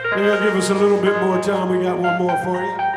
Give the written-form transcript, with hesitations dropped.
Maybe I'll give us a little bit more time. We got one more for you.